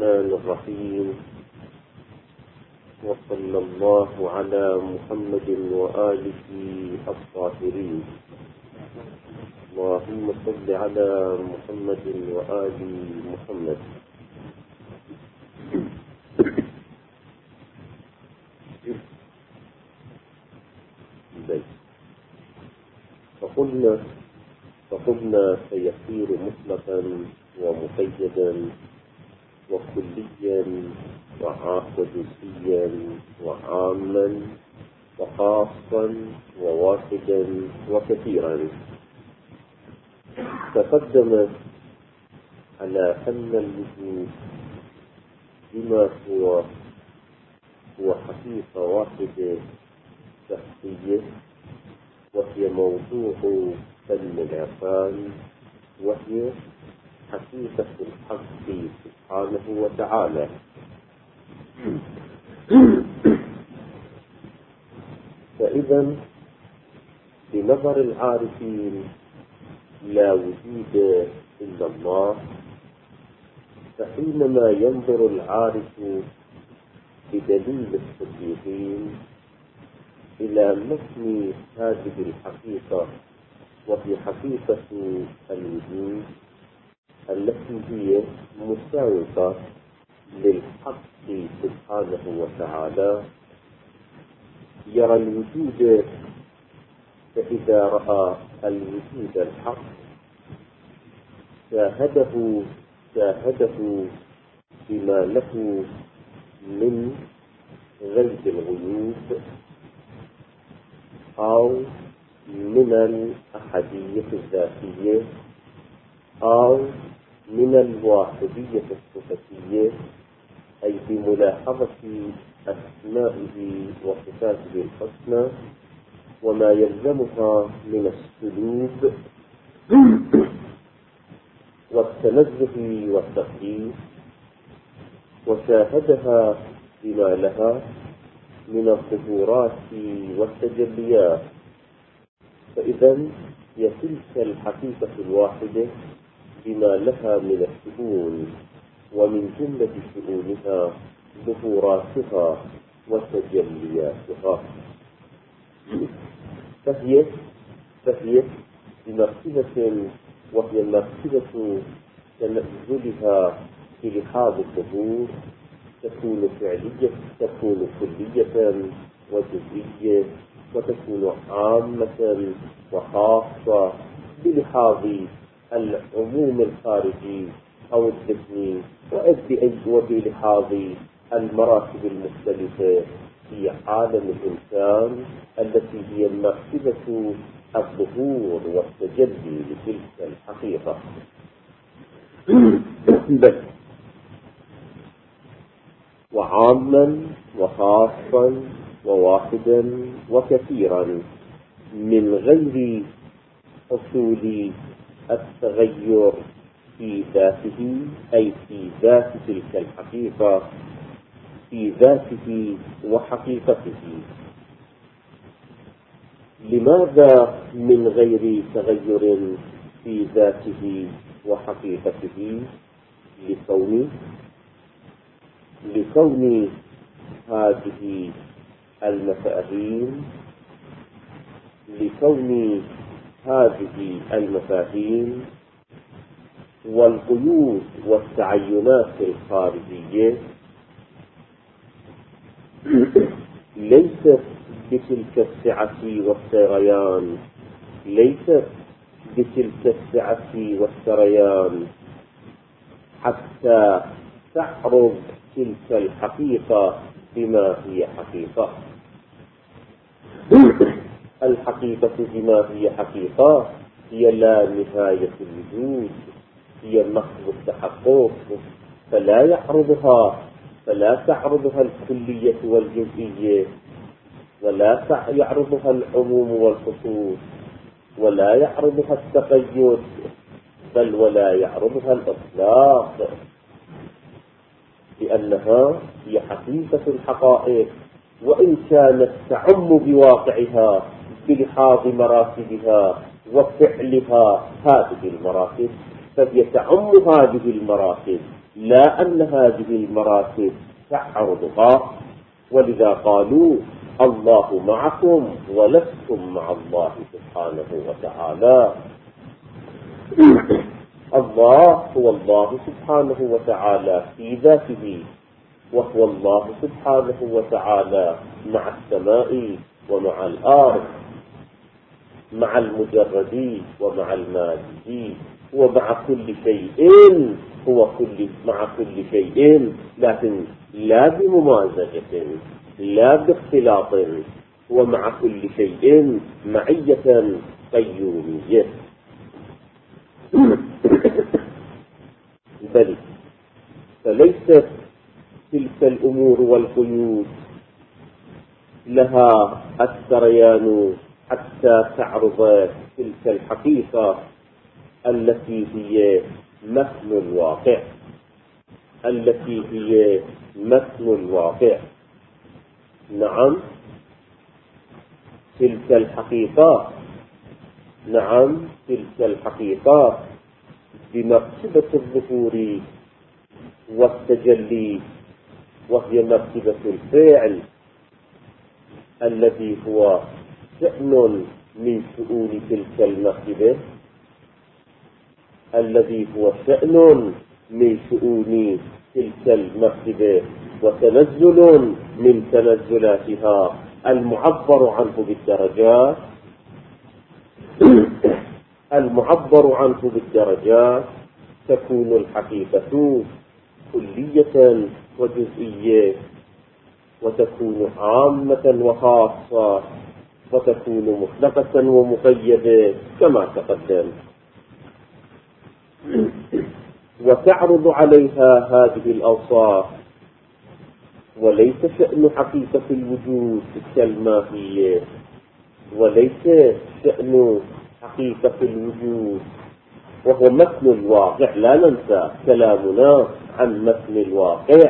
الرحمن الرحيم، وصلى الله على محمد وآله الطاهرين. اللهم صل على محمد وآل محمد. فقلنا سيصير مطلقا ومقيدا وكليا وجزئيا وعاما وخاصا وواحدا وكثيرا. تقدم على أن الوجود بما هو حقيقة واحدة شخصية، وهي موضوع علم العرفان، وهي حقيقة الحق سبحانه وتعالى. فإذا بنظر العارفين لا وجود إلا الله، فحينما ينظر العارف بدليل الصديقين إلى متن هذه الحقيقة، وهي حقيقة الوجود التي هي مساوقة للحق سبحانه وتعالى، يرى الوجود، فإذا رأى الوجود الحق شاهده بما له من غيب الغيوب أو من الأحدية الذاتية أو من الواحدية الصفتية، أي بملاحظة أسمائه وصفاته الحسنى وما يلزمها من السلوك والتنزه والتقديس، وشاهدها بما لها من الظهورات والتجليات. فإذا هي تلك الحقيقة الواحدة بما لها من الشؤون، ومن جملة شؤونها ظهوراتها وتجلياتها. فهي بمرتبة، وهي مرتبة تنزلها في لحاظ الظهور، تكون فعلية، تكون كلية وجزئية، وتكون عامة وخاصة بلحاظ العموم الخارجي أو الذهني، وبلحاظ المراتب المختلفة في عالم الإنسان التي هي مرتبة الظهور والتجلي لتلك الحقيقة. بس وعاما وخاصا وواحدا وكثيرا، من غير حصول التغير في ذاته، أي في ذات تلك الحقيقة، في ذاته وحقيقته. لماذا من غير تغير في ذاته وحقيقته؟ لكون هذه المفاهيم والقيود والتعينات الخارجية ليست بتلك السعة والسريان حتى تعرض تلك الحقيقة بما هي حقيقة. الحقيقة بما هي حقيقة هي لا نهاية الوجود، هي محض التحقق، فلا تعرضها الكلية والجزئية، ولا يعرضها العموم والخصوص، ولا يعرضها التقيد، بل ولا يعرضها الإطلاق، لأنها هي حقيقة الحقائق، وإن كانت تعم بواقعها بلحاظ مراتبها وفعلها هذه المراتب، فهي تعم هذه المراتب لا أن هذه المراتب تعرضها، ولذا قالوا الله معكم ولستم مع الله سبحانه وتعالى. الله هو الله سبحانه وتعالى في ذاته، وهو الله سبحانه وتعالى مع السماء ومع الأرض، مع المجرد ومع المادي، ومع كل شيء، مع كل شيء، لكن لا بممازجة، لا باختلاط، ومع كل شيء معية قيومية. بل فليست تلك الأمور والقيود لها السريان حتى تعرض تلك الحقيقة التي هي مثل الواقع، التي هي مثل الواقع. نعم تلك الحقيقة، نعم تلك الحقيقة بمرتبة الظهور والتجلي، وهي مرتبة الفعل الذي هو شأن من شؤون تلك المرتبة، الذي هو شأن من شؤون تلك المرتبة، وتنزل من تنزلاتها المعبر عنه بالدرجات، المعبر عنه بالدرجات. تكون الحقيقة كلية وجزئية، وتكون عامة وخاصة، وتكون مطلقة ومقيدة كما تقدم. وتعرض عليها هذه الأوصاف، وليس شأن حقيقة الوجود كالماهية، وليس شأن حقيقة الوجود وهو مثل الواقع. لا ننسى كلامنا عن مثل الواقع،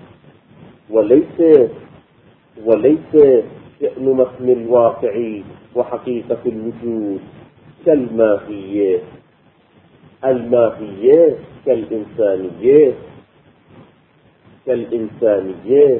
وليس شأن مثل الواقع وحقيقة الوجود كالماهية. الماهية كالإنسانية.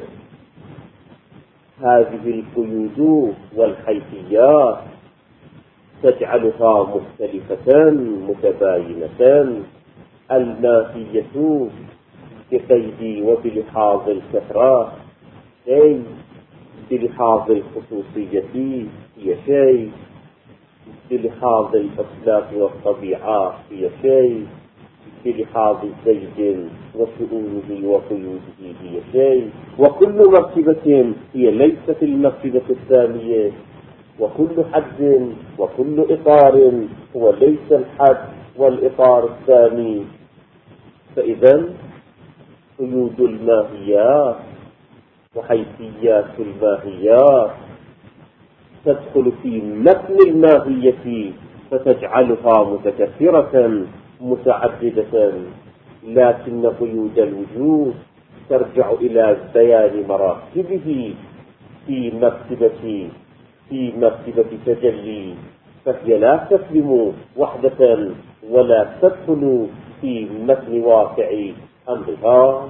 هذه القيود والحيثيات تجعلها مختلفة متباينة. الماهية بقيد وبلحاظ الكثرة شيء، بلحاظ الخصوصية هي شيء، بلحاظ الأخلاق والطبيعة هي شيء، بلحاظ زيد وشؤونه وقيوده هي شيء. وكل مرتبة هي ليست المرتبة الثانية، وكل حد وكل إطار هو ليس الحد والإطار الثاني. فإذا قيود الماهيات وحيثيات الماهيات تدخل في متن الماهية فتجعلها متكثرة متعددة، لكن قيود الوجود ترجع إلى بيان مراتبه في مرتبة تجلي، فهي لا تسلم وحدة ولا تدخل في متن واقع أمرها.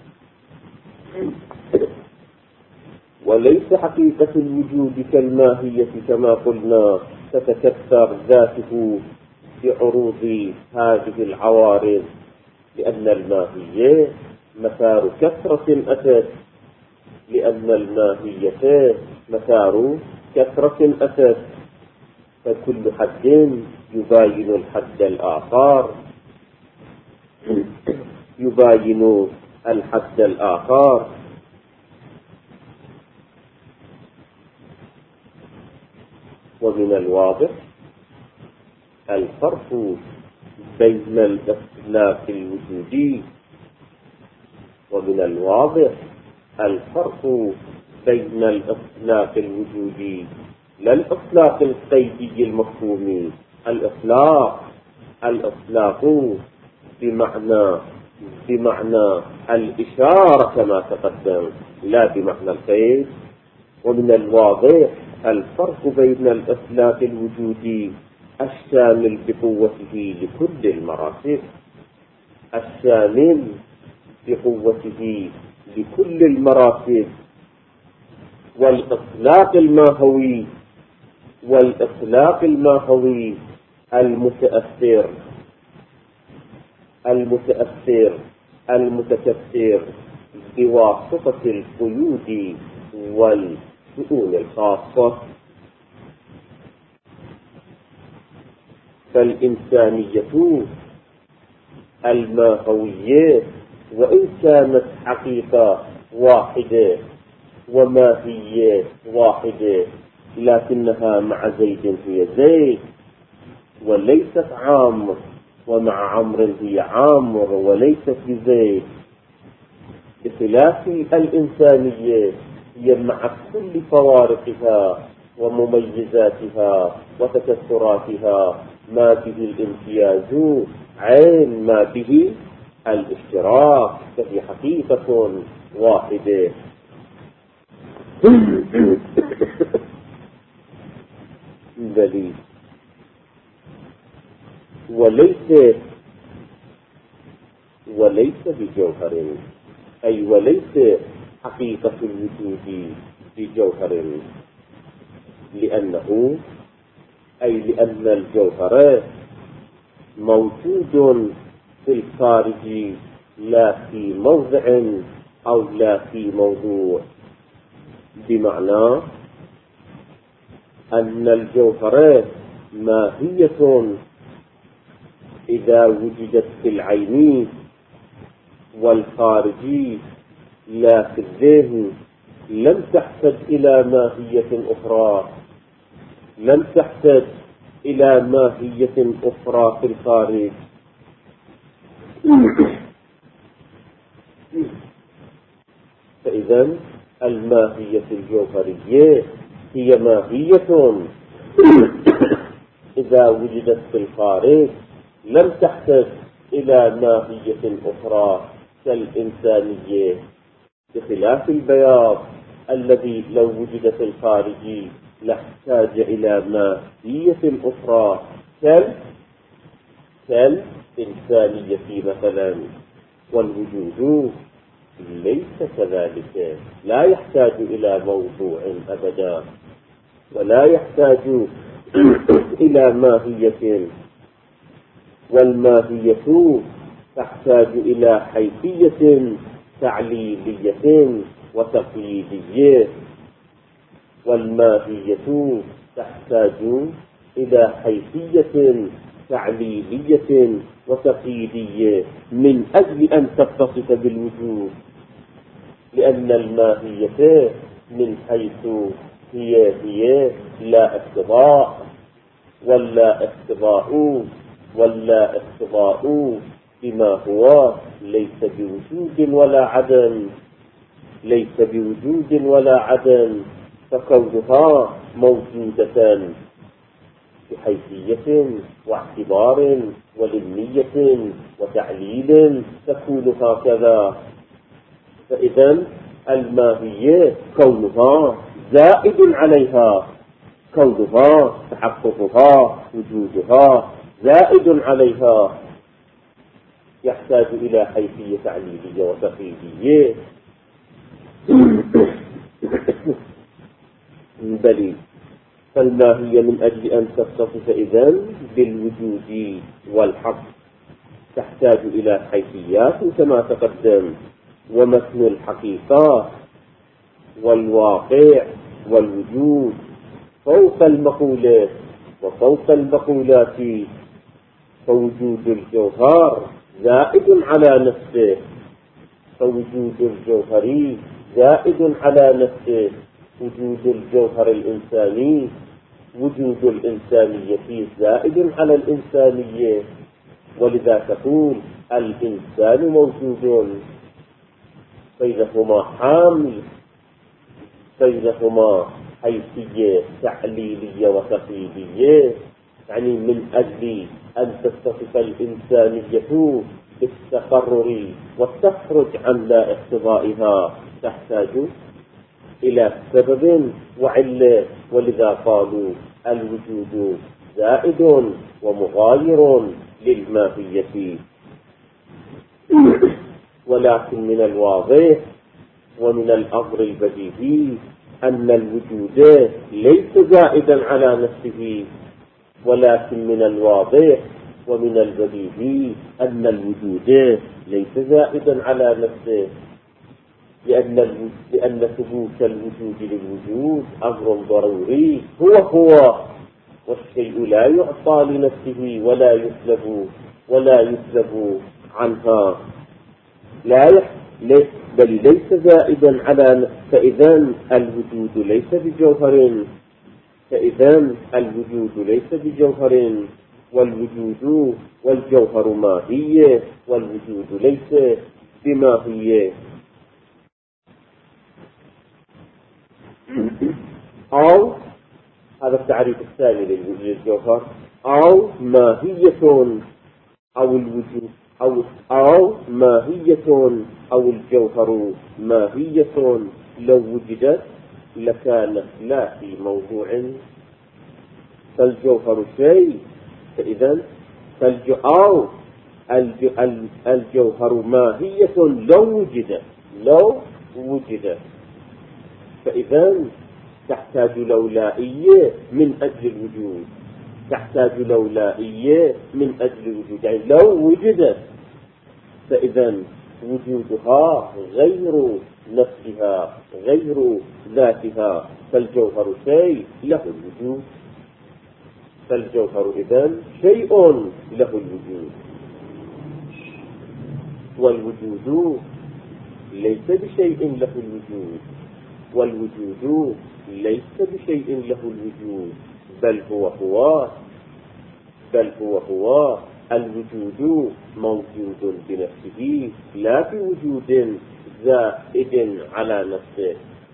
وليس حقيقة الوجود كالماهية كما قلنا تتكثر ذاته بعروض هذه العوارض، لأن الماهية مثار كثرة أتت، لأن الماهية مثار كثرة أتت، فكل حد يباين الحد الآخر، يباين الحد الآخر. ومن الواضح الفرق بين الإطلاق الوجودي، ومن الواضح الفرق بين الإطلاق الوجودي لا الإطلاق القيدي المفهومي. الإطلاق بمعنى الإشارة كما تقدم، لا بمعنى القيد. ومن الواضح الفرق بين الإطلاق الوجودي الشامل بقوته لكل المراتب، الشامل بقوته لكل المراتب والإطلاق الماهوي المتأثر المتكثر بواسطة القيود والشؤون الخاصة. فالإنسانية الماهوية وإن كانت حقيقة واحدة وماهية واحدة، لكنها مع زيد هي زيد، وليست عامر، ومع عمرو هي عامر وليست بزيد، بخلاف الإنسانية هي مع كل فوارقها ومميزاتها وتكثراتها ما به الامتياز عين ما به الاشتراك، فهي حقيقة واحدة. بلي وليس بجوهر، أي وليس حقيقة الوجود بجوهر، لأن الجوهر موجود في الخارج لا في موضع أو لا في موضوع، بمعنى أن الجوهر ماهية إذا وجدت في العين، والخارج لا في الذهن، لم تحتاج إلى ماهية أخرى، لم تحتاج إلى ماهية أخرى في الخارج. فإذا الماهية الجوهرية هي ماهية إذا وجدت في الخارج لم تحتاج إلى ماهية أخرى كالإنسانية، بخلاف البياض الذي لو وجد في الخارج لاحتاج إلى ماهية أخرى كالإنسانية مثلا. والوجود ليس كذلك، لا يحتاج إلى موضوع أبدا، ولا يحتاج إلى ماهية، والماهية تحتاج إلى حيثية تعليلية وتقييدية، والماهية تحتاج إلى حيثية تعليلية وتقييدية من أجل أن تتصف بالوجود، لأن الماهية من حيث هي لا اقتضاء ولا اقتضاء بما هو ليس بوجود ولا عدم، فكونها موجودة بحيثية واعتبار ولمية وتعليل تكون هكذا. فإذا الماهية كونها زائد عليها، كونها تحققها وجودها زائد عليها، يحتاج إلى حيثية تعليلية وتقييدية. بل فالماهية من أجل أن تتصف إذن بالوجود والحق تحتاج إلى حيثيات كما تقدم، ومتن الحقيقة والواقع والوجود فوق المقولات وفوق المقولات، فوجود الجوهر زائد على نفسه، فوجود الجوهري زائد على نفسه، وجود الجوهر الإنساني وجود الإنسانية زائد على الإنسانية، ولذا تقول الإنسان موجود، بينهما حامل، بينهما حيثية تعليلية وتقييدية، يعني من أجل أن تتصف الإنسانية بالتقرر وتخرج عن لا اقتضائها تحتاج إلى سبب وعلة، ولذا قالوا الوجود زائد ومغاير للماهية. ولكن من الواضح ومن الأمر البديهي أن الوجود ليس زائدا على نفسه، ولكن من الواضح ومن البديهي أن الوجود ليس زائدا على نفسه، لأن ثبوت الوجود للوجود أمر ضروري هو، والشيء لا يعطى لنفسه ولا يسلب عنها، بل ليس زائدا على نفسه. فإذا الوجود ليس بجوهر، والوجود والجوهر ماهية، والوجود ليس بماهية. أو هذا التعريف الثاني للجوهر، أو ماهية أو الوجود أو ماهية أو الجوهر ماهية لو وجدت لكانت لا في موضوع، فالجوهر شيء. فإذا الجوهر ماهية لو وجدت، فإذا تحتاج لولائية من أجل الوجود، يعني لو وجدت، فإذا وجودها غير نفسها، غير ذاتها، فالجوهر شيء له الوجود، فالجوهر إذن شيء له الوجود، والوجود ليس بشيء له الوجود، بل هو الوجود موجود بنفسه لا بوجود زائد على نفسه.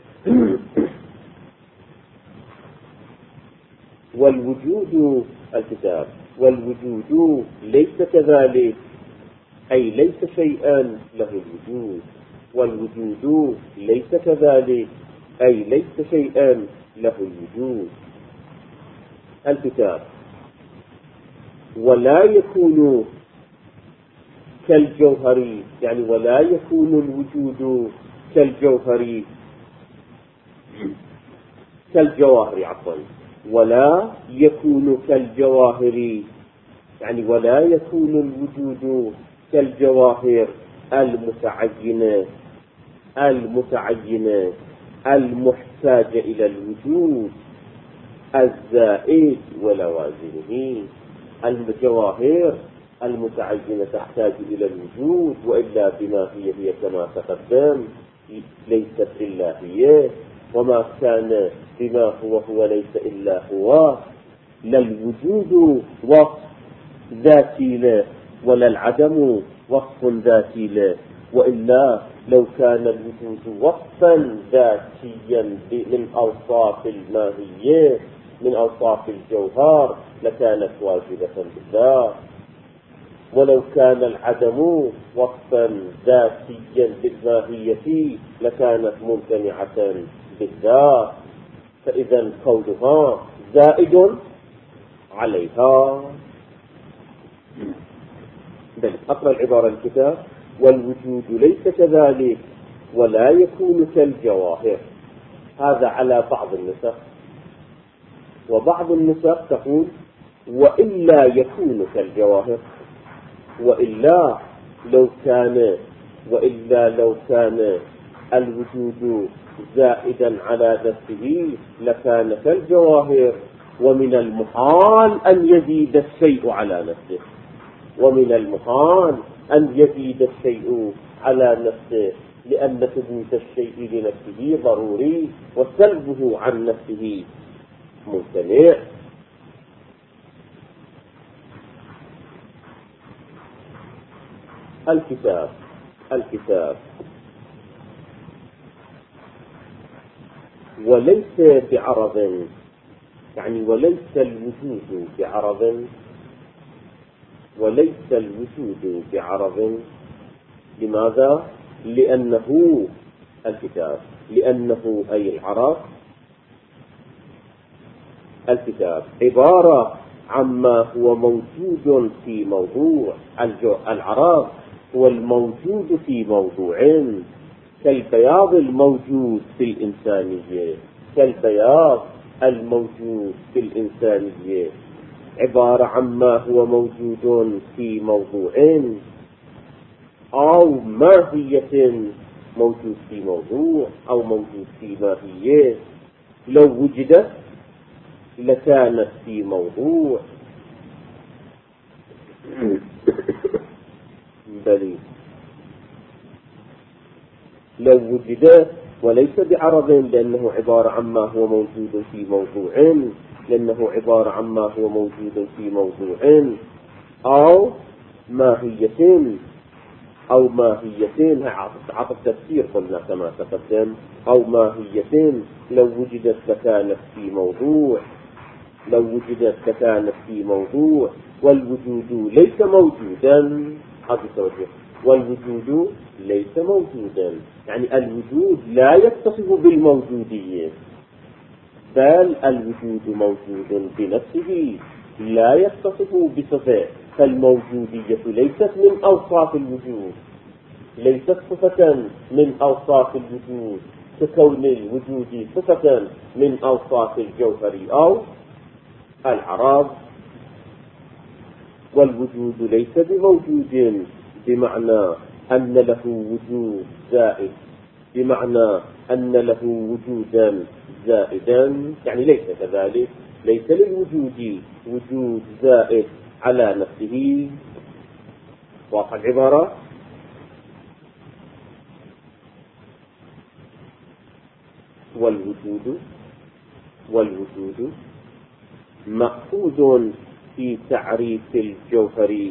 والوجود الكتاب والوجود ليس كذلك، أي ليس شيئا له الوجود، والوجود ليس كذلك، أي ليس شيئا له الوجود. الكتاب ولا يكون كالجوهر، يعني ولا يكون الوجود كالجواهر عفوا، ولا يكون كالجواهر، يعني ولا يكون الوجود كالجواهر المتعينة المحتاجة إلى الوجود الزائد ولوازمه. الجواهر المتعينة تحتاج إلى الوجود، وإلا بما هي كما تقدم ليست إلا هي، وما كان بما هو ليس إلا هو. لا الوجود وصف ذاتي له، ولا العدم وصف ذاتي له، وإلا لو كان الوجود وصفا ذاتيا من أوصاف الماهية، من أوصاف الجوهر، لكانت واجبة بالذات، ولو كان العدم وصفا ذاتيا بالماهية لكانت ممتنعة بالذات، فإذا قولها زائد عليها. بل أقرأ العبارة الكتاب: والوجود ليس كذلك ولا يكون كالجواهر. هذا على بعض النسخ، وبعض النسخ تقول وإلا يكون كالجواهر، وإلا لو كان الوجود زائدا على نفسه لكان كالجواهر، ومن المحال أن يزيد الشيء على نفسه، لأن ثبوت الشيء لنفسه ضروري، وسلبه عن نفسه ممتنع. الكتاب وليس بعرض، يعني وليس الوجود بعرض. لماذا؟ لأنه أي الكتاب عبارة عما هو موجود في موضوع. العرض هو الموجود في موضوع، كالبياض الموجود في الإنسانية، كالبياض الموجود في الإنسانية عبارة عما هو موجود في موضوع أو ماهية، موجود في موضوع أو موجود في ماهية. لو وجدت لكانت في موضوع. بل لو وجدت وليس بعرض، لأنه عبارة عما هو موجود في موضوع، لأنه عبارة عما هو موجود في موضوع أو ماهية، أو ماهيتين، عطف تفسير قلنا كما تقدم، أو ماهيتين. لو وجدت لكانت في موضوع، لو وجدت لكانت في موضوع. والوجود ليس موجودا، هذا التوجه، والوجود ليس موجودا، يعني الوجود لا يتصف بالموجودية، بل الوجود موجود بنفسه لا يتصف بصفة. فالموجودية ليست من أوصاف الوجود، ليست صفة من أوصاف الوجود، ككون الوجود صفة من أوصاف الجوهر أو العراض. والوجود ليس بموجود بمعنى أن له وجود زائد، بمعنى أن له وجودا زائدا، يعني ليس كذلك، ليس للوجود وجود زائد على نفسه. واضح العبارة؟ والوجود مأخوذ في تعريف الجوهر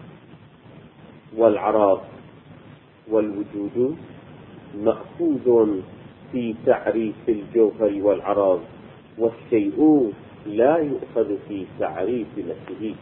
والعراض، والوجود مأخوذ في تعريف الجوهر والعراض، والشيء لا يؤخذ في تعريف نفسه.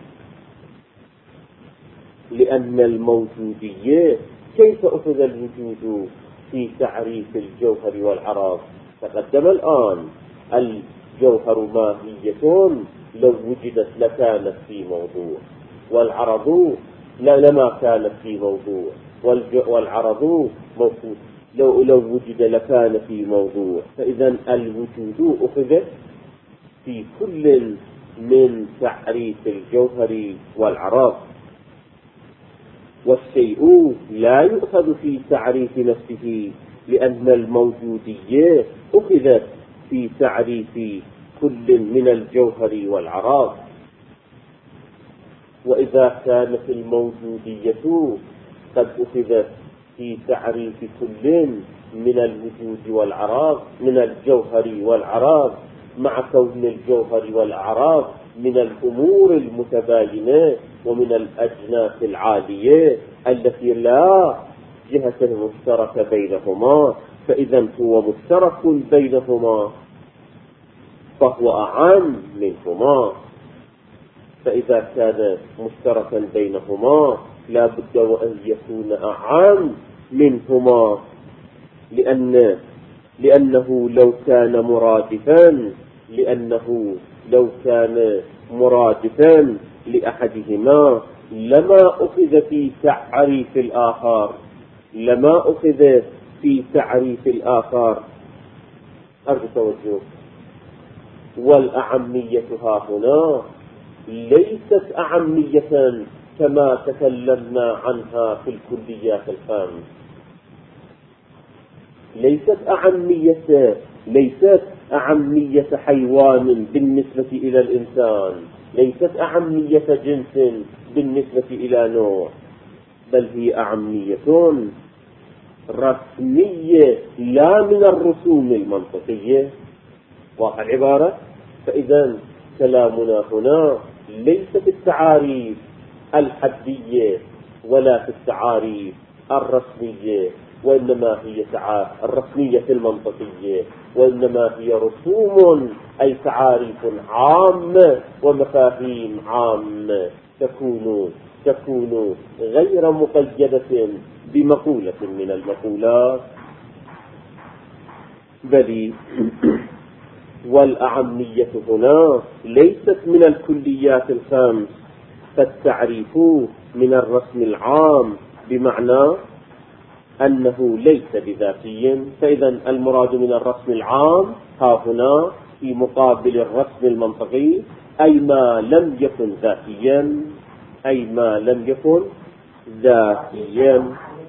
لأن الموجودية، كيف أخذ الوجود في تعريف الجوهر والعراض؟ تقدم الآن الجوهر ماهية لو وجدت لكانت في موضوع، والعرض لما كانت في موضوع، والعرض موجود لو وجد لكان في موضوع. فإذا الوجود أخذ في كل من تعريف الجوهر والعراض، والشيء لا يؤخذ في تعريف نفسه، لأن الموجودية أخذت في تعريف كل من الجوهر والعراض. وإذا كانت الموجودية قد أخذت في تعريف كل من الوجود والعراض، من الجوهر والعراض، مع كون الجوهر والأعراض من الأمور المتباينة ومن الأجناس العالية التي لا جهة مشتركة بينهما، فإذا هو مشترك بينهما فهو أعم منهما. فإذا كان مشتركا بينهما لا بد وأن يكون أعم منهما، لأنه لو كان مرادفا لأحدهما لما أخذ في تعريف الآخر، أرجو توجه. والأعمية ها هنا ليست أعمية كما تكلمنا عنها في الكليات الخامس، ليست أعمية حيوان بالنسبة إلى الإنسان، ليست أعمية جنس بالنسبة إلى نوع، بل هي أعمية رسمية لا من الرسوم المنطقية. واضح العبارة؟ فإذا كلامنا هنا ليس في التعاريف الحدية ولا في التعاريف الرسمية، وإنما هي الرسمية المنطقية، وإنما هي رسوم أي تعاريف عامة ومفاهيم عامة تكون غير مقيدة بمقولة من المقولات. بل والأعمية هنا ليست من الكليات الخمس، فالتعريف من الرسم العام بمعنى أنه ليس بذاتي. فإذا المراد من الرسم العام ها هنا في مقابل الرسم المنطقي أي ما لم يكن ذاتيا، أي ما لم يكن ذاتيا،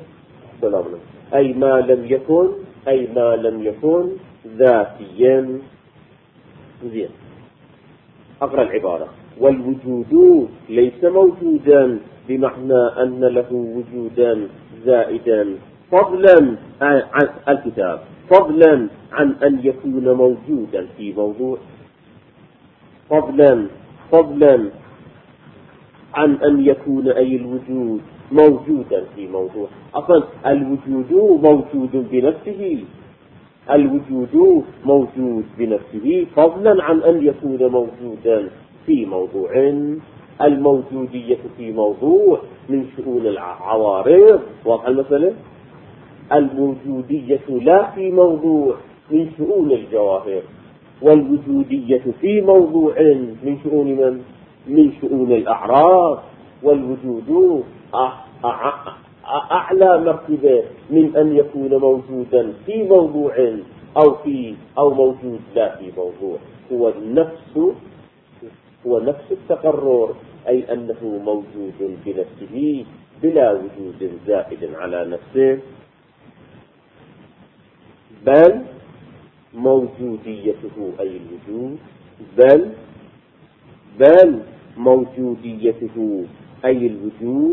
أي ما لم يكن، أي ما لم يكن ذاتيا. زين، أقرأ العبارة. والوجود ليس موجودا بمعنى أن له وجودا زائدا فضلا عن الكتاب، فضلا عن أن يكون موجودا في موضوع، فضلا عن أن يكون أي الوجود موجودا في موضوع. أصلا الوجود موجود بنفسه، الوجود موجود بنفسه فضلا عن أن يكون موجودا في موضوع. الموجودية في موضوع من شؤون العوارض، واضح المسألة؟ الموجودية لا في موضوع من شؤون الجواهر، والوجودية في موضوع من شؤون من؟ من شؤون الأعراض. والوجود أعلى مرتبة من أن يكون موجودا في موضوع أو موجود لا في موضوع. هو نفس التقرر، أي أنه موجود بنفسه بلا وجود زائد على نفسه، بل موجوديته أي الوجود، بل موجوديته أي الوجود،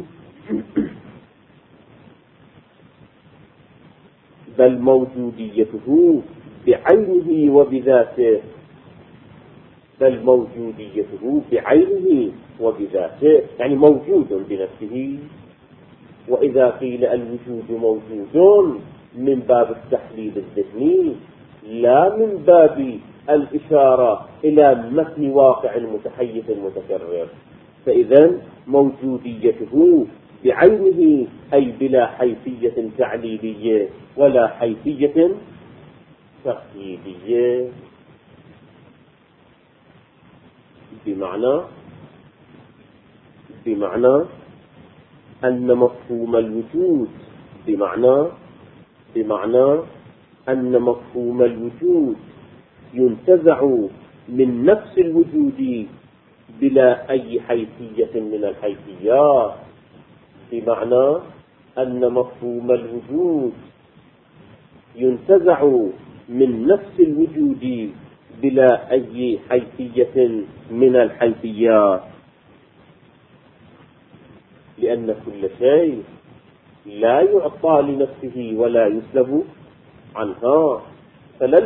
بل موجوديته بعينه وبذاته، بل موجوديته بعينه وبذاته، يعني موجود بنفسه. وإذا قيل الوجود موجود من باب التحليل الذهني لا من باب الإشارة إلى متن واقع متحيز متكرر. فإذا موجوديته بعينه أي بلا حيثية تعليلية ولا حيثية تقييدية، بمعنى أن مفهوم الوجود، بمعنى أن مفهوم الوجود ينتزع من نفس الوجود بلا أي حيثية من الحيثيات، بمعنى أن مفهوم الوجود ينتزع من نفس الوجود بلا أي حيثية من الحيثيات، لأن كل شيء لا يعطى لنفسه ولا يسلب عنها. فلا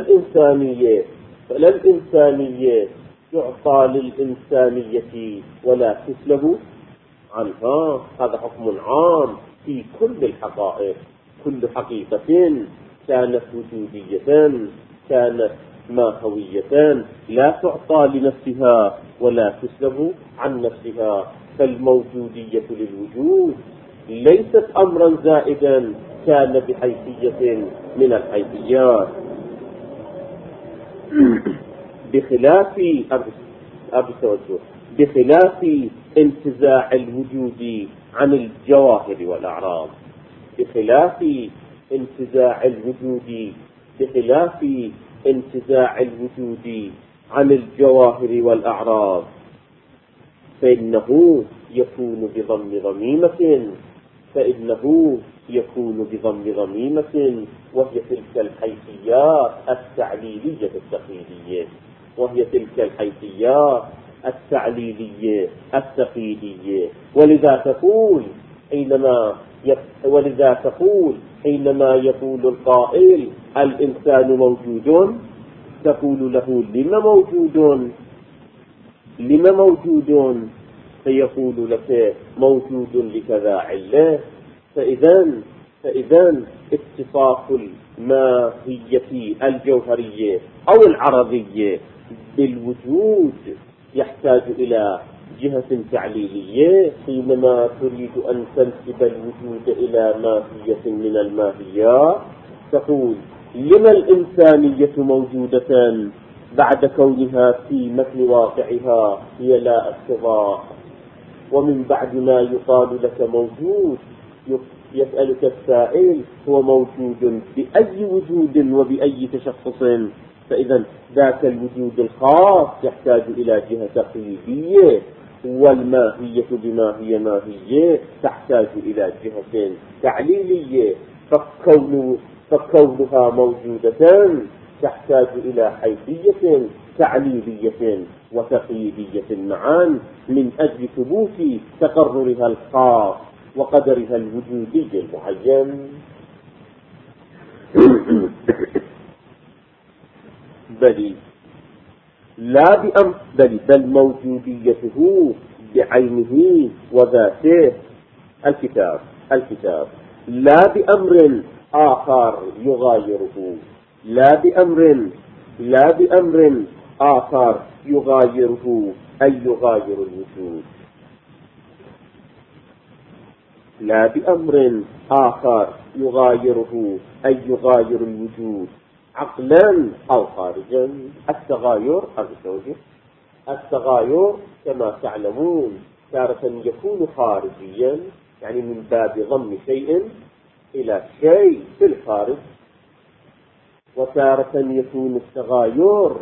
الإنسانية يعطى للإنسانية ولا تسلب عنها. هذا حكم عام في كل الحقائق. كل حقيقة كانت وجودية كانت ماهوية لا تعطى لنفسها ولا تسلب عن نفسها. فالموجودية للوجود ليست أمرا زائدا كان بحيثية من الحيثيات، بخلاف انتزاع الوجود عن الجواهر والأعراض، بخلاف انتزاع الوجود عن الجواهر والأعراض، فإنه يكون بضم ضميمة، وهي تلك الحيثيات التعليلية التقييدية. ولذا تقول حينما يقول القائل الإنسان موجود، تقول له لما موجود؟ فيقول لك موجود لكذا علة. فإذا اتصاف الماهية الجوهرية أو العرضية بالوجود يحتاج إلى جهة تعليلية. حينما تريد أن تنسب الوجود إلى ماهية من الماهيات تقول لما الإنسانية موجودة بعد كونها في متن واقعها هي لا اقتضاء، ومن بعد ما يقال لك موجود يسألك السائل هو موجود بأي وجود وبأي تشخص؟ فإذا ذاك الوجود الخاص يحتاج إلى جهة تقييدية، والماهية بما هي ماهية تحتاج إلى جهة تعليلية، فكونها موجودة تحتاج إلى حيثية تعليلية وتقييدية معا من أجل ثبوت تقررها الخاص وقدرها الوجودي المعين. بل موجوديته بعينه وذاته الكتاب لا بأمر آخر يغايره، لا بأمر آخر يغايره أي يغاير الوجود، لا بأمر آخر يغايره أي يغاير الوجود عقلا أو خارجا. التغاير كما تعلمون تارة يكون خارجيا، يعني من باب ضم شيء إلى شيء في الخارج، وتارة يكون التغاير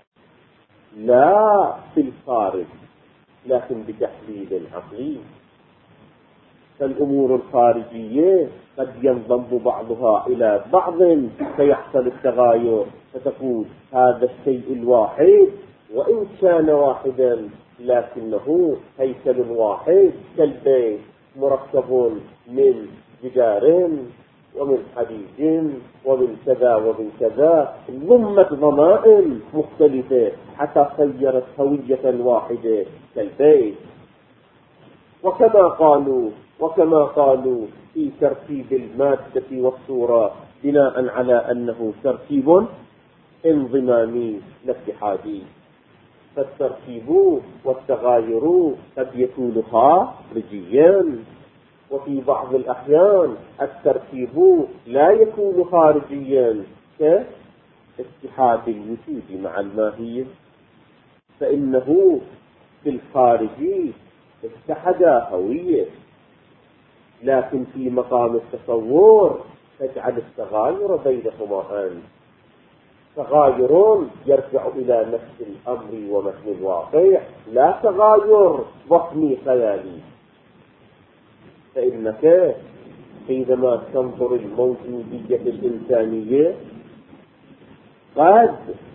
لا في الخارج لكن بتحديد عقلي. فالأمور الخارجية قد ينضم بعضها إلى بعض فيحصل التغاير، فتكون هذا الشيء الواحد وإن كان واحدا لكنه هيكل واحد كالبيت مركب من جدار ومن حديد ومن كذا ومن كذا، ضمت ضمائم مختلفة حتى صيرت هوية واحدة كالبيت. وكما قالوا في ترتيب المادة والصورة بناء على أنه ترتيب انضمامي لا اتحادي، فالترتيب والتغاير قد يكون خارجيا، وفي بعض الأحيان الترتيب لا يكون خارجيا كاتحاد الوجود مع الماهية، فإنه في الخارج اتحد هوية، لكن في مقام التصور تجعل التغاير بينهما تغاير يرجع إلى نفس الأمر ومتن الواقع، لا تغاير وهمي خيالي. فإنك حينما تنظر الموجودية الإنسانية قد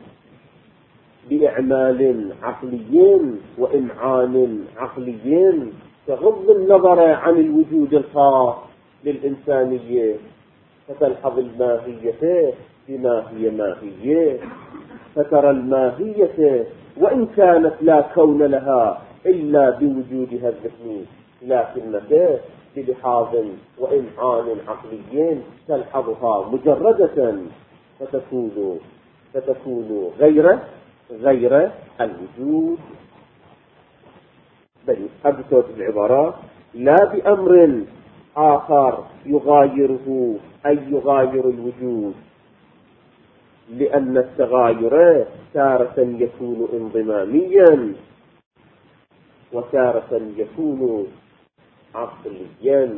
بإعمال عقلي وإمعان عقلي تغض النظر عن الوجود الخاص للإنسانية، فتلحظ الماهية بما هي ماهية، فترى الماهية وإن كانت لا كون لها إلا بوجودها الذهني، لكنك بلحاظ وإمعان عقلي تلحظها مجردة فتكون غير الوجود. بل أبسط العبارات لا بأمر آخر يغايره أي يغاير الوجود، لأن التغاير تارة يكون انضماميا وتارة يكون عقليا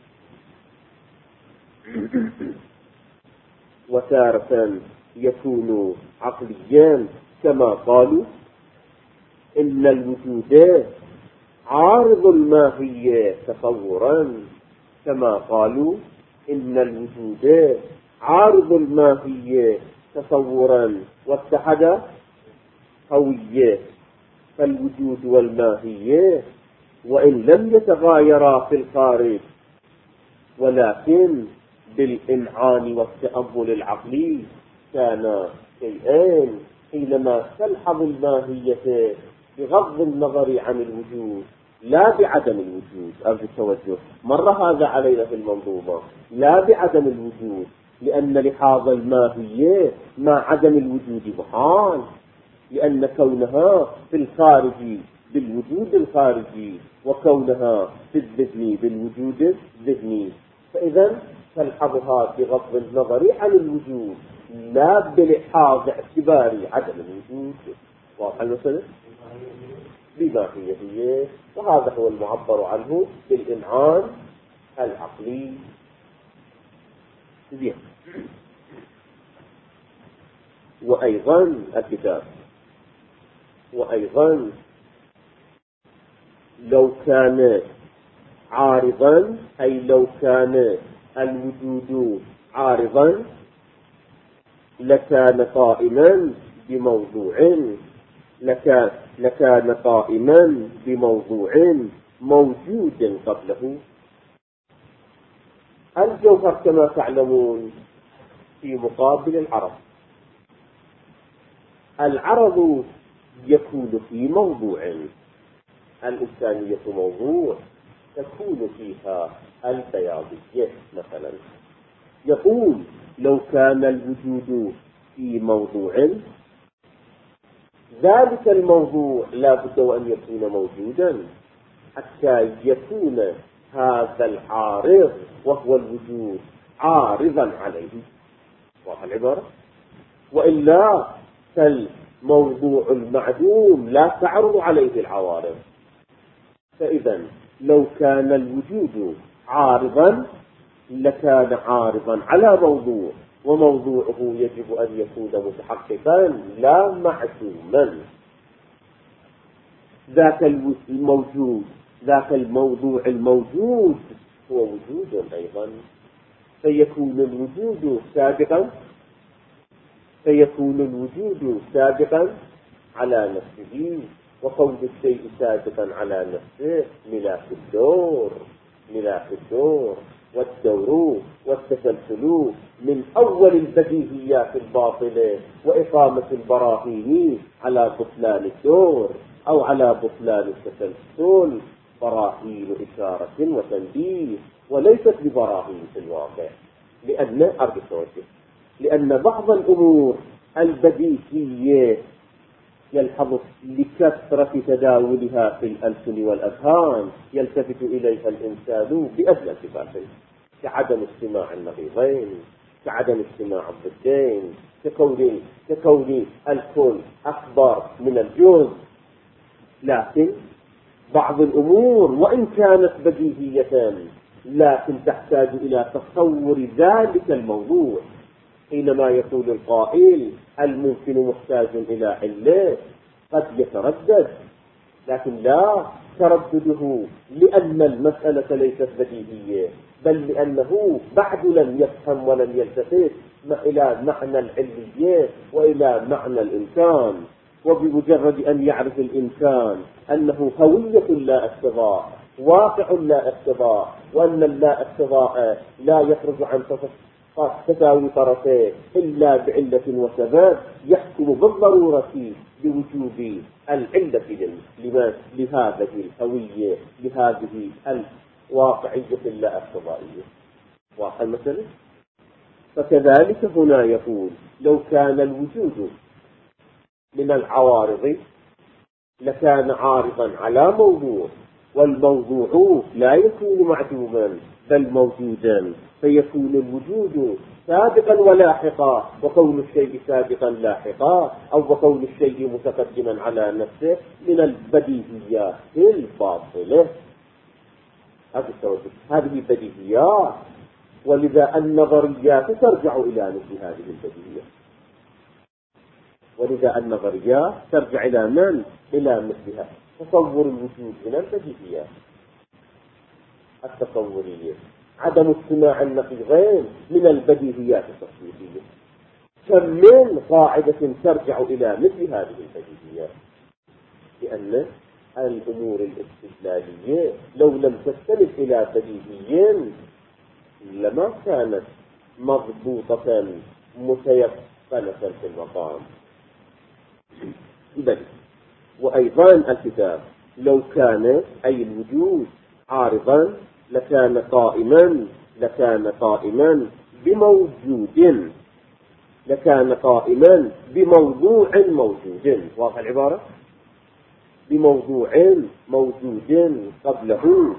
وتارة يكون عقليا، كما قالوا إن الوجود عارض الماهية تصورا، كما قالوا إن الوجود عارض الماهية تصورا واتحد هوية. فالوجود والماهية وإن لم يتغايرا في الخارج ولكن بالإمعان والتأمل العقلي كان شيئين، حينما تلحظ الماهية بغض النظر عن الوجود لا بعدم الوجود. أرجو التوجه، مر هذا علينا في المنظومة، لا بعدم الوجود، لأن لحاظ الماهية مع عدم الوجود محال، لأن كونها في الخارج بالوجود الخارجي وكونها في الذهن بالوجود الذهني، فإذا تلحظها بغض النظر عن الوجود لا بلحاظ اعتبار عدم الوجود. واضح المسألة؟ بماهيته، وهذا هو المعبر عنه بالإمعان العقلي. زين. وأيضا الكتاب، وأيضا لو كان عارضا، أي لو كان الوجود عارضا لكان قائما بموضوع، لكان قائما بموضوع موجود قبله. الجوهر كما تعلمون في مقابل العرض. العرض يكون في موضوع، الإنسانية موضوع تكون فيها البياضية مثلا. يقول لو كان الوجود في موضوع، ذلك الموضوع لا بد وأن يكون موجودا حتى يكون هذا العارض وهو الوجود عارضا عليه. واضح العبارة؟ وإلا فالموضوع المعدوم لا تعرض عليه العوارض. فإذا لو كان الوجود عارضا لكان عارضا على موضوع، وموضوعه يجب أن يكون متحققا لا معدوما. ذاك الموجود، ذاك الموضوع الموجود هو وجود أيضا، فيكون الوجود سابقا على نفسه، وكون الشيء سابقا على نفسه ملاك الدور والدور والتسلسل من أول البديهيات الباطلة وإقامة البراهين على بطلان الدور أو على بطلان التسلسل، براهين إشارة وتنبيه وليست ببراهين في الواقع. لأن بعض الأمور البديهية يلحظ لكثرة تداولها في الألسن والأذهان يلتفت إليها الإنسان بأدنى صفاته، كعدم اجتماع النقيضين، كعدم اجتماع الضدين، ككون الكل أكبر من الجزء. لكن بعض الأمور وإن كانت بديهية لكن تحتاج إلى تصور ذلك الموضوع. حينما يقول القائل الممكن محتاج إلى علة، قد يتردد، لكن لا تردده لأن المسألة ليست بديهية، بل لأنه بعد لم يفهم ولم يلتفت إلى معنى العلية وإلى معنى الإمكان. وبمجرد أن يعرف الإنسان أنه هوية لا اقتضاء، واقع لا اقتضاء، وأن اللا اقتضاء لا يخرج عن تساوي طرفيه إلا بعلة وسبب، يحكم بالضرورة بوجوب العلة لهذه الهوية، لهذه الواقعية اللا اقتضائية. واضح المسألة؟ فكذلك هنا يقول لو كان الوجود من العوارض لكان عارضا على موضوع، والموضوع لا يكون معدوما بل موجودا، فيكون الوجود سابقا ولاحقا، وكون الشيء سابقا لاحقا أو وكون الشيء متقدما على نفسه من البديهيات الباطلة. هذه بديهيات، ولذا النظريات ترجع إلى مثل هذه البديهيات. ولذا النظريات ترجع إلى من؟ إلى مثلها. تصور الوجود من البديهيات التصورية، عدم اجتماع النقيضين من البديهيات التصويرية. كم من قاعدة ترجع إلى مثل هذه البديهيات، لأن الأمور الاستدلالية لو لم تستند إلى بديهيين لما كانت مضبوطة متيقنة في المقام. بل وأيضا الكتاب لو كان أي الوجود عارضا لكان قائما بموجود، لكان قائما بموضوع موجود. واضح العبارة؟ بموضوع موجود قبله.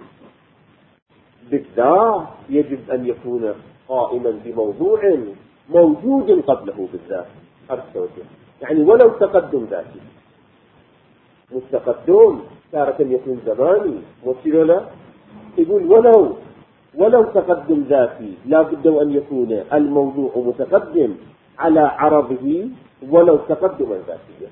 بالذات يجب أن يكون قائما بموضوع موجود قبله بالذات. يعني ولو تقدم ذاتي، مستقدم تارة يكون زماني، وصل له يقول ولو ولو تقدم ذاتي لا بد وأن يكون الموضوع متقدم على عرضه ولو تقدما ذاتيا.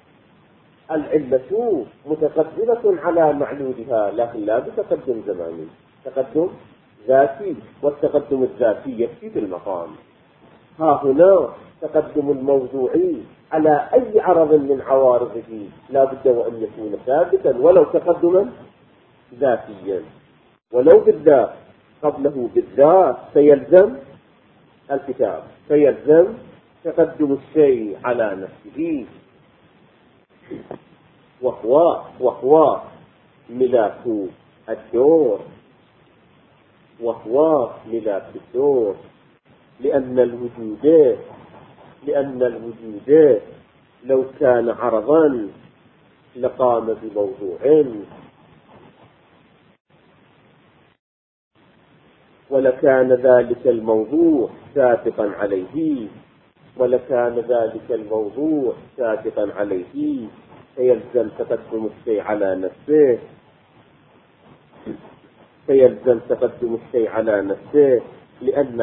العلة متقدمة على معلولها لكن لا بتقدم زماني، تقدم ذاتي، والتقدم الذاتي يكفي في المقام. ها هنا تقدم الموضوعي على أي عرض من عوارضه لا بد وأن يكون ثابتا ولو تقدما ذاتيا، ولو بالذات قبله بالذات فيلزم الكتاب، فيلزم تقدم الشيء على نفسه، وهو ملاك الدور، وهو ملاك الدور، لأن الوجود لو كان عرضا لقام بموضوع، ولكان ذلك الموضوع سابقا عليه، فيلزم تقدم الشيء على نفسه، لأن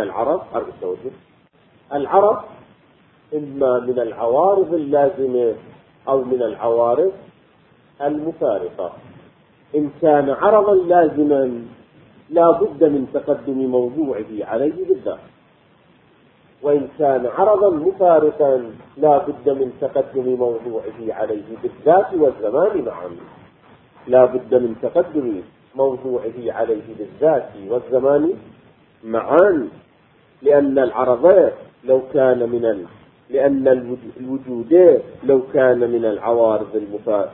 العرض إما من العوارض اللازمة أو من العوارض المفارقة. إن كان عرضا لازما لا بد من تقدم موضوعه عليه بالذات، وإن كان عرضا مفارقا لا بد من تقدم موضوعه عليه بالذات والزمان معا، لا بد من تقدم موضوعه عليه بالذات والزمان معا، لأن العرض لو كان من الوجود لو كان من العوارض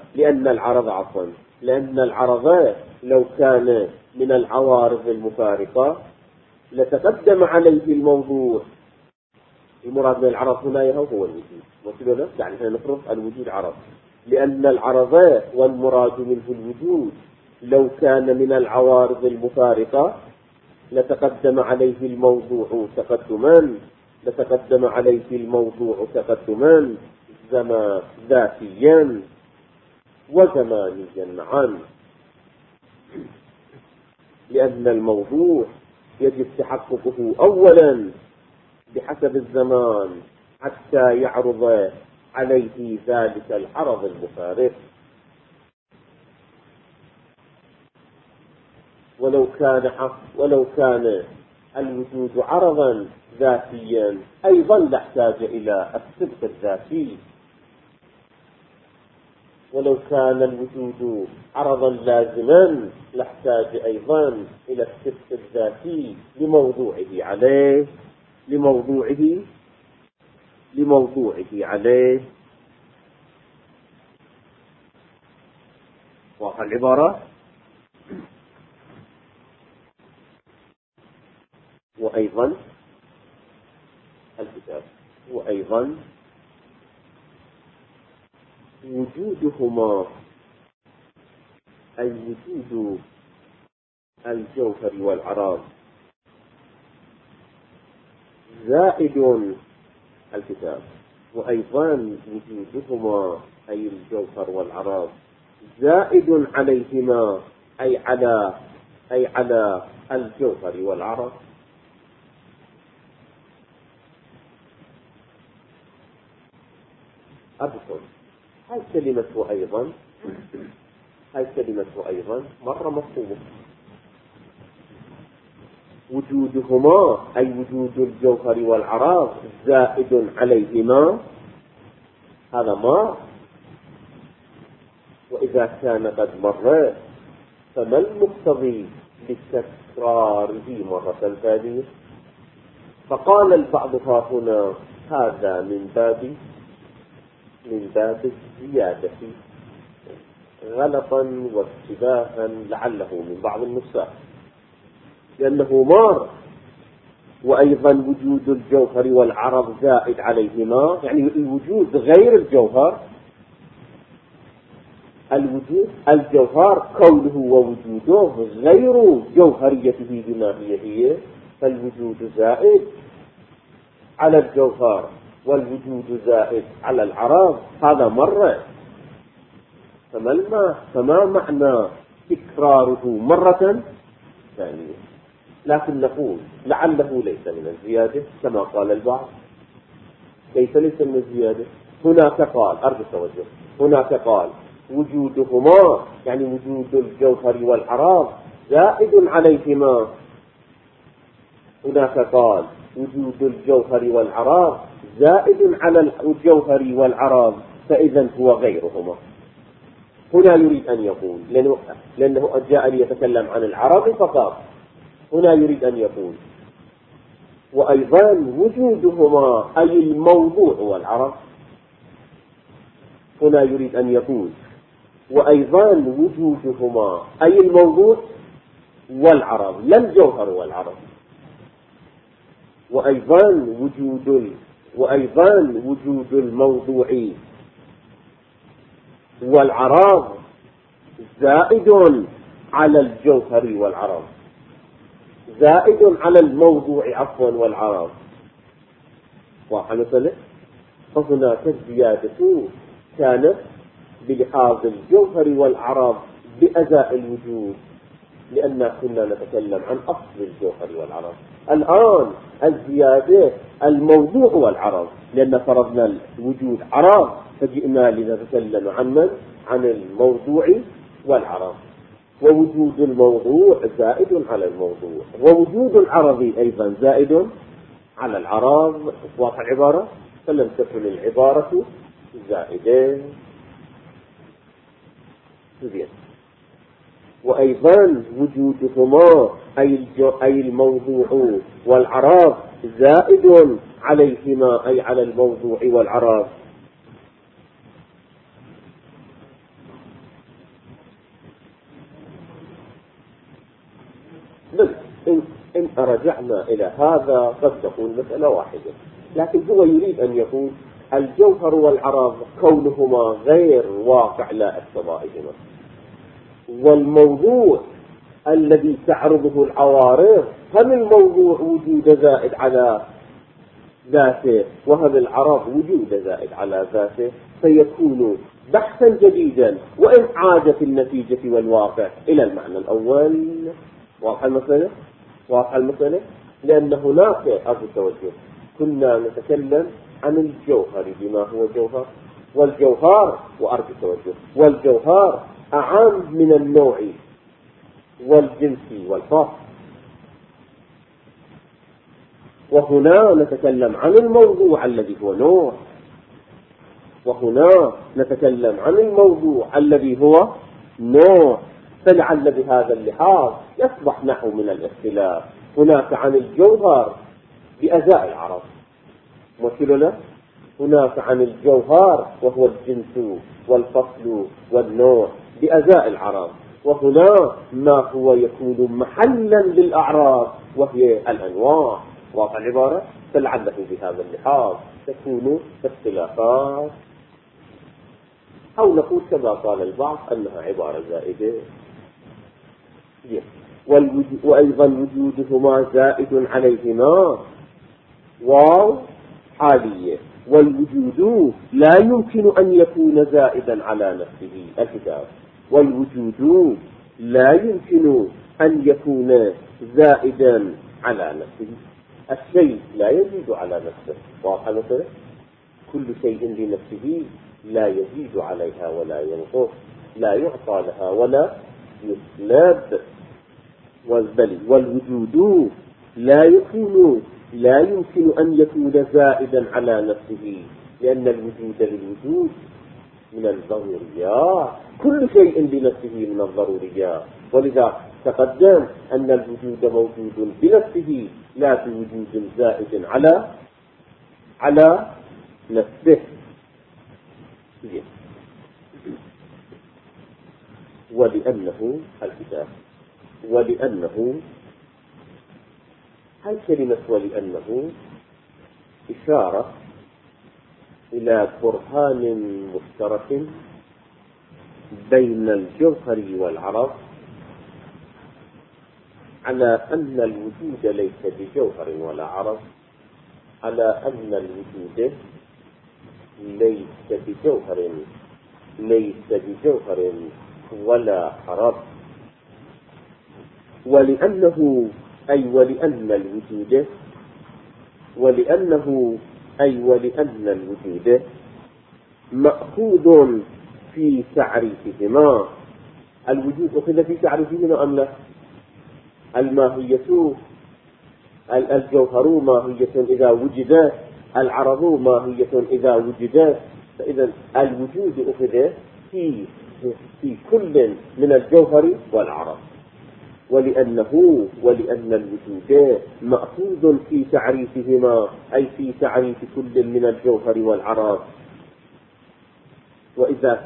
لأن العرض لو كان من العوارض المفارقة لتقدم عليه الموضوع. المراد من العرض هنا هو الوجود، وكذا يعني نفرض الوجود عرض، لأن العرض والمراد منه الوجود لو كان من العوارض المفارقة لتقدم عليه الموضوع تقدما ذاتيا وزمانيا معا، لأن الموضوع يجب تحققه أولا بحسب الزمان حتى يعرض عليه ذلك العرض المفارق. ولو كان الوجود عرضا ذاتيا أيضا لاحتاج إلى الصدق الذاتي، ولو كان الوجود عرضا لازما لاحتاج أيضا إلى الصدق الذاتي لموضوعه عليه. واضح العبارة؟ وأيضا الكتاب، وأيضا وجودهما أي وجود الجوهر والعراض زائد الكتاب، وأيضا وجودهما أي الجوهر والعراض زائد عليهما أي على الجوهر والعرض. أذكر هاي كلمة أيضا مرة مفهومة. وجودهما أي وجود الجوهر والعراض زائد عليهما، هذا ما، وإذا كان قد مر فما المقتضي لتكراره مرة ثانية؟ فقال البعض ها هنا هذا من باب الزيادة غلطا واشتباها لعله من بعض النساخ، لأنه مار وأيضا وجود الجوهر والعرض زائد عليهما، يعني الوجود غير الجوهر، الجوهر كونه ووجوده غير جوهريته بما هي، فالوجود زائد على الجوهر والوجود زائد على العرض، هذا مرة. فما معنى تكراره مرة ثانية؟ لكن نقول لعله ليس من الزيادة كما قال البعض. كيف ليس من الزيادة؟ هناك قال أرجو التوجه، هناك قال وجودهما يعني وجود الجوهر والعراض زائد عليهما. هناك قال وجود الجوهر والعراض زائد على الجوهر والعراض، فإذا هو غيرهما. هنا يريد أن يقول لأنه جاء ليتكلم عن العراض فقط، هنا يريد أن يقول وأيضا وجودهما أي الموضوع والعرض. هنا يريد أن يقول وأيضا وجودهما أي الموضوع والعرض، لا الجوهر والعرض. وأيضا وجود الموضوع والعرض زائد على الجوهر والعرض، زائد على الموضوع عفوا والعرض. واضح مثلا؟ فهناك الزيادة كانت بلحاظ الجوهر والعرض بأزاء الوجود، لأننا كنا نتكلم عن أصل الجوهر والعرض. الآن الزيادة الموضوع والعرض، لأن فرضنا الوجود عرض فجئنا لنتكلم عن الموضوع والعرض. ووجود الموضوع زائد على الموضوع، ووجود العرض أيضا زائد على العرض. واضح العبارة؟ فلم تكن العبارة زائدة. وأيضا وجودهما أي الموضوع والعرض زائد عليهما أي على الموضوع والعرض. إن رجعنا إلى هذا قد تكون مسألة واحدة، لكن هو يريد أن يقول الجوهر والعرض كونهما غير واقع لا اقتضائهما، والموضوع الذي تعرضه العوارض هم الموضوع وجود زائد على ذاته، وهم العرض وجود زائد على ذاته، فيكون بحثا جديدا وإن عادت النتيجة والواقع إلى المعنى الأول. واضح المسألة؟ واضح المسألة؟ لأن هناك أرجو التوجه كنا نتكلم عن الجوهر بما هو جوهر، والجوهر وأرجو التوجه والجوهر أعم من النوع والجنس والفصل. وهنا نتكلم عن الموضوع الذي هو نوع، وهنا نتكلم عن الموضوع الذي هو نوع. فلعل بهذا اللحاظ يصبح نحو من الاختلاف هناك عن الجوهر بأزاء العرض مثلنا، هناك عن الجوهر وهو الجنس والفصل والنوع بأزاء العرض، وهنا ما هو يكون محلا للأعراض وهي الأنواع. واضح العبارة؟ فلعله بهذا اللحاظ تكون اختلافات، أو نقول كما قال البعض أنها عبارة زائدة. وأيضا وجودهما زائد عليهما واو حالية، والوجود لا يمكن أن يكون زائدا على نفسه. الكتاب والوجود لا يمكن أن يكون زائدا على نفسه. الشيء لا يزيد على نفسه. واضح مثلا؟ كل شيء لنفسه لا يزيد عليها ولا ينقص، لا يعطى لها ولا يسلب. والوجود لا يمكن أن يكون زائدا على نفسه، لأن الوجود للوجود من الضروريات، كل شيء بنفسه من الضروريات. ولذا تقدم أن الوجود موجود بنفسه لا بوجود زائد على نفسه. ولأنه الكتاب هل كلمة ولأنه إشارة إلى برهان مشترك بين الجوهر والعرض على أن الوجود ليس بجوهر ولا عرض، على أن الوجود ليس بجوهر ولا عرض. ولأنه أي ولأن الوجود، ولأنه أي ولأن الوجود مأخوذ في تعريفهما. الوجود أخذ في تعريفهما أم لا؟ الماهية، الجوهر ماهية إذا وجدت، العرض ماهية إذا وجدت، فإذا الوجود أخذ في كل من الجوهر والعرض، ولأن الوجود مأخوذ في تعريفهما، أي في تعريف كل من الجوهر والعرض. وإذا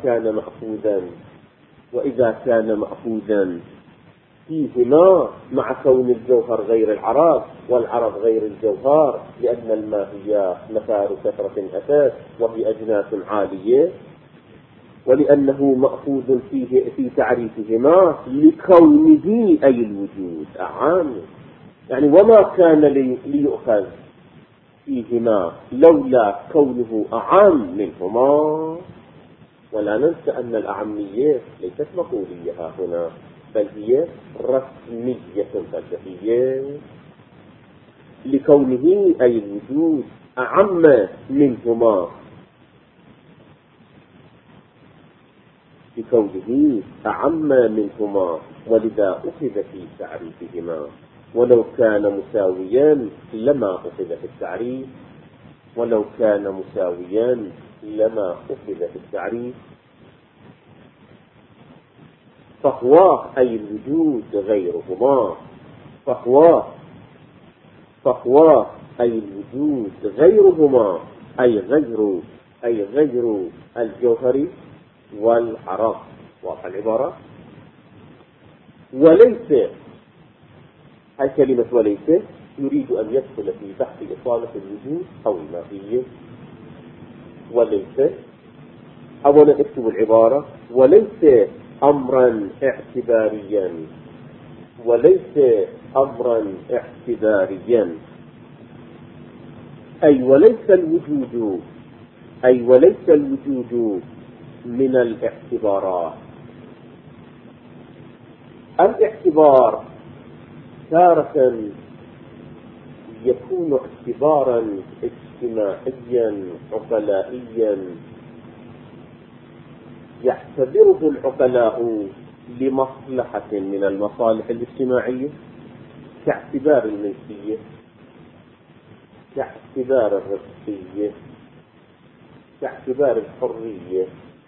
كان مأخوذا فيهما مع كون الجوهر غير العرض والعرض غير الجوهر، لأن الماهية مثار كثرة أساس وهي أجناس عالية، ولأنه مأخوذ في تعريفهما لكونه أي الوجود أعام، يعني وما كان ليؤخذ فيهما لولا كونه أعام منهما. ولا ننسى أن الأعمية ليست مقولية هنا، بل هي رسمية فلسفية، لكونه أي الوجود أعم منهما، لكونه أعم منهما، ولذا أخذ في تعريفهما. ولو كان مساويا لما أخذ في التعريف، ولو كان مساويا لما أخذ في التعريف. فهو أي الوجود غيرهما، فهو أي الوجود غيرهما، أي غير الجوهر والعرض. واضح العبارة؟ وليس، هاي كلمة وليس يريد أن يدخل في بحث إصالة الوجود أو الماهية. وليس، أولا اكتب العبارة: وليس أمرا اعتباريا، وليس أمرا اعتباريا، أي وليس الوجود من الاعتبارات. الاعتبار تارة يكون اعتبارا اجتماعيا عقلائيا يعتبره العقلاء لمصلحة من المصالح الاجتماعية، كاعتبار الملكية، كاعتبار الرزقية، كاعتبار الحرية،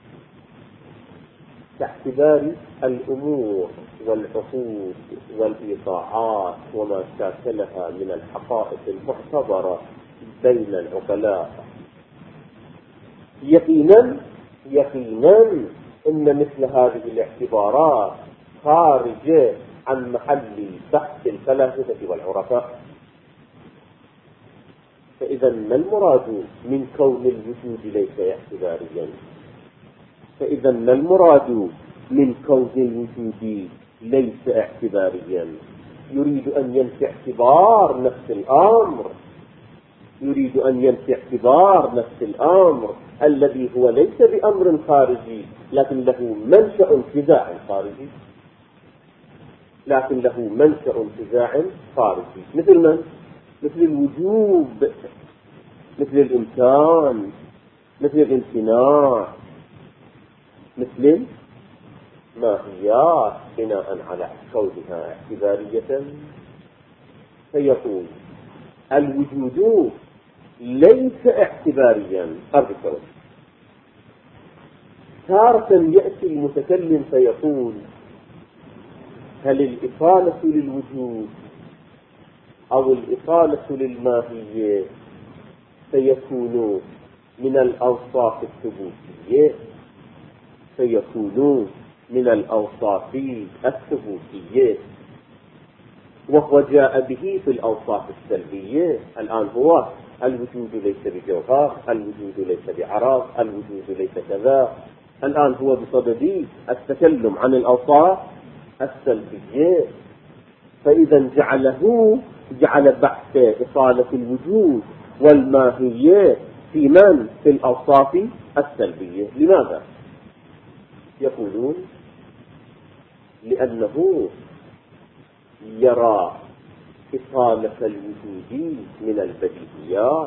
كاعتبار الأمور والعقود والإيقاعات وما شاكلها من الحقائق المعتبرة بين العقلاء. يقينا إن مثل هذه الاعتبارات خارجة عن محل بحث الفلاسفة والعرفاء. فإذا ما المراد من كون الوجود ليس اعتباريا؟ فإذا ما المراد من كون الوجود ليس اعتباريا؟ يريد أن ينفي اعتبار نفس الأمر، يريد أن ينفي اعتبار نفس الأمر الذي هو ليس بأمر خارجي، لكن له منشأ انتزاع خارجي، لكن له منشأ انتزاع خارجي. مثل من؟ مثل الوجوب، مثل الإمكان، مثل الامتناع، مثل الماهيات بناء على كونها اعتبارية. فيقول الوجود ليس اعتباريا. أرجو تارة يأتي المتكلم فيقول: هل الإصالة للوجود أو الإصالة للماهية سيكون من الأوصاف الثبوتية، سيكون من الأوصاف الثبوتية، وهو جاء به في الأوصاف السلبية. الآن هو الوجود ليس بجوهر، الوجود ليس بعرض، الوجود ليس كذا. الآن هو بصدد التكلم عن الأوصاف السلبية. فإذا جعل بحث إصالة الوجود والماهية في من؟ في الأوصاف السلبية. لماذا؟ يقولون: لأنه يرى إطالة الوجود من البديهيات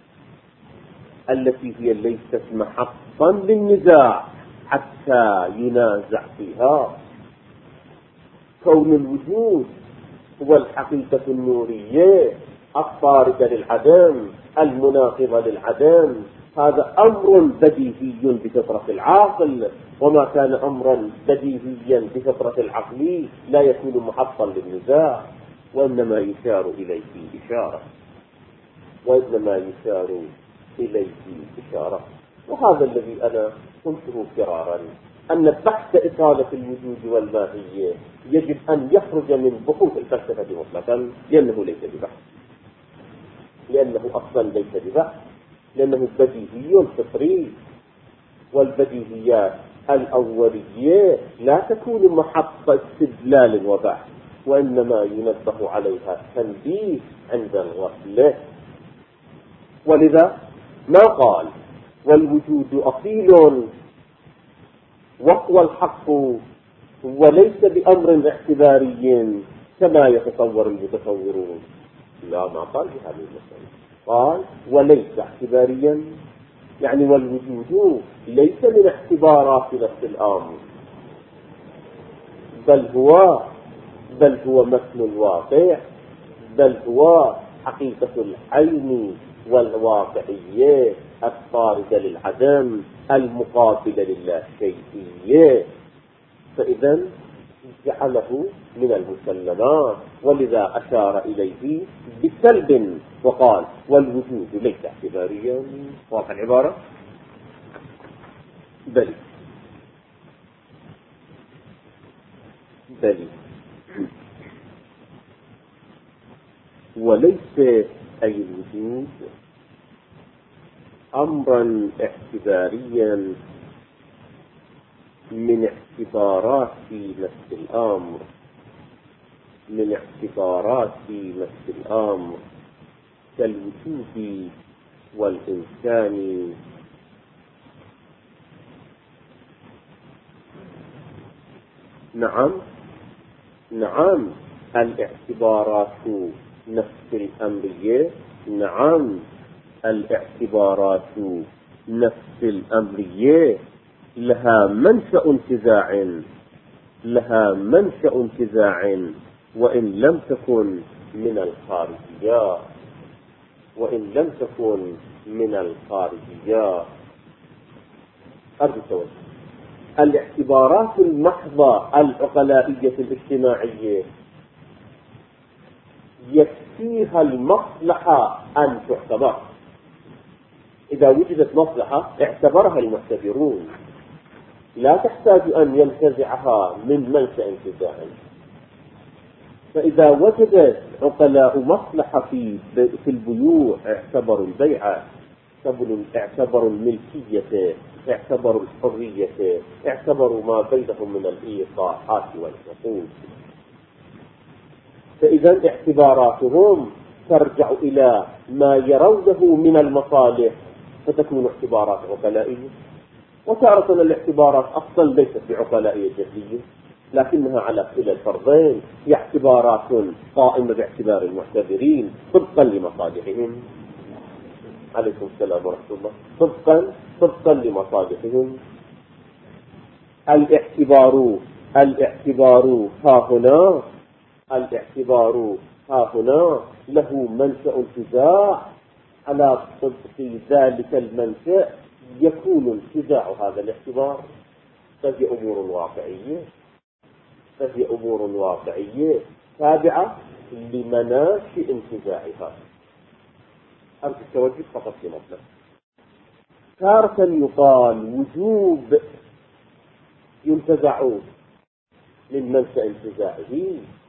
التي هي ليست محطا للنزاع حتى ينازع فيها. كون الوجود هو الحقيقة النورية الطاردة للعدم المناقضة للعدم، هذا أمر بديهي بفطرة العاقل، وما كان أمرا بديهيا بفطرة العقل لا يكون محطا للنزاع، وإنما يشار إليه إشارة، وهذا الذي أنا قلته فرارا، أن بحث إطالة الوجود والماهية يجب أن يخرج من بحوث الفلسفة مطلقا، لأنه ليس ببحث، لأنه أصلا ليس ببحث، لأنه بديهي فطري، والبديهيات الأولية لا تكون محط استدلال وبحث، وإنما ينبه عليها تنبيه عند الغفلة. ولذا ما قال والوجود أصيل وهو الحق وليس بأمر اعتباري كما يتصور المتصورون، لا، ما قال بهذه المسألة، قال وليس اعتباريا، يعني والوجود ليس من اعتبارات نفس الأمر، بل هو مثل الواقع، بل هو حقيقة العين والواقعية الطاردة للعدم المقابلة للاشيئية. فإذا جعله من المسلمات، ولذا أشار إليه بسلب وقال والوجود ليس اعتباريا. واضح العبارة؟ بل وليس أي الوجود أمرا اعتباريا من اعتبارات نفس الأمر، كالوجود والإنسان. نعم الاعتبارات نفس الأمرية، الاعتبارات نفس الأمرية لها منشأ انتزاع وإن لم تكن من الخارجيات. أرجو الاعتبارات المحضة العقلائية الاجتماعية يكفيها المصلحة أن تعتبر، إذا وجدت مصلحة اعتبرها المعتبرون، لا تحتاج أن ينتزعها من منشأ انتزاعي. فإذا وجدت عقلاء مصلحة في البيوع اعتبروا البيع، اعتبروا الملكية، اعتبروا الحرية، اعتبروا ما بينهم من الإيقاعات والحقوق. فإذا اعتباراتهم ترجع إلى ما يرونه من المصالح، فتكون اعتبارات عقلائية. وتارة الاعتبارات أصلا ليست بعقلائية جدية، لكنها على كلا الفرضين، هي اعتبارات قائمة باعتبار المعتبرين طبقا لمصالحهم. عليكم السلام ورحمة الله. طبقا لمصالحهم. الاعتبار ها هنا له منشأ انتزاع، على طبق ذلك المنشأ يكون انتزاع هذا الاعتبار، فهي أمور واقعية تابعة لمناشئ انتزاعها. أرجو التوجه فقط في مطلب. تارة يقال وجوب ينتزع من منشأ انتزاعه،